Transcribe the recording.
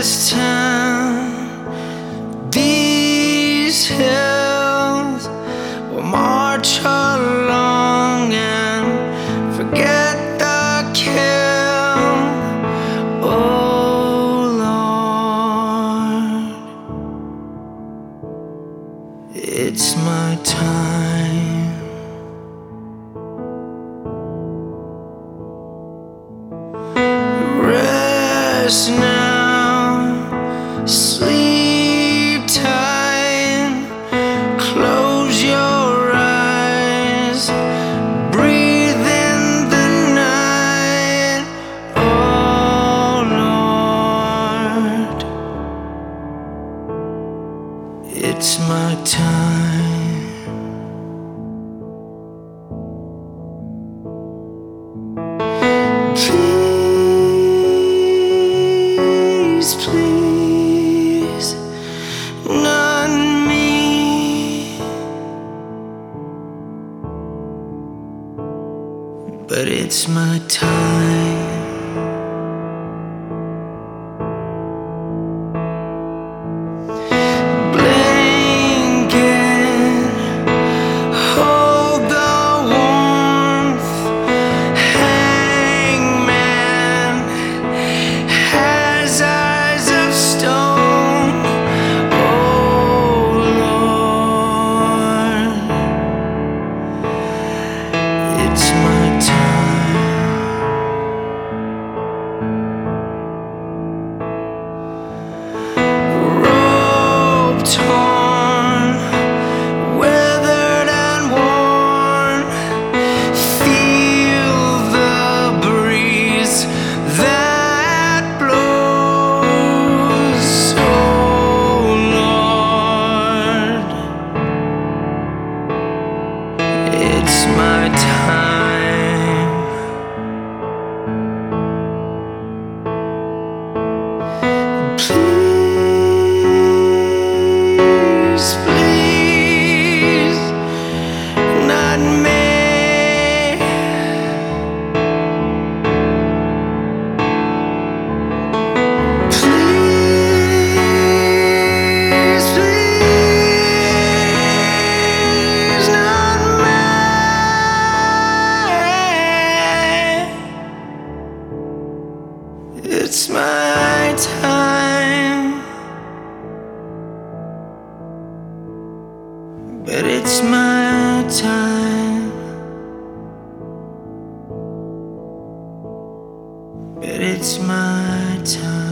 this town, these hills, we'll march along and forget the kill. Oh Lord, it's my time. Rest now, sleep tight, close your eyes, breathe in the night. Oh Lord, it's my time. Please, please, not me, but it's my time. Blanket, hold the warmth. Hangman has eyes of stone. Oh Lord, it's my time. Robe torn, weathered and worn, feel the breeze that blows. Oh Lord, it's my time. Please, please, not me, please, please, not me. It's my time, but it's my time, but it's my time.